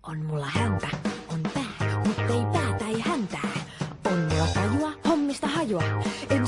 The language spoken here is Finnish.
On mulla häntä, on pää, mutta ei päätä ei häntää. On mulla tajua, hommista hajua. En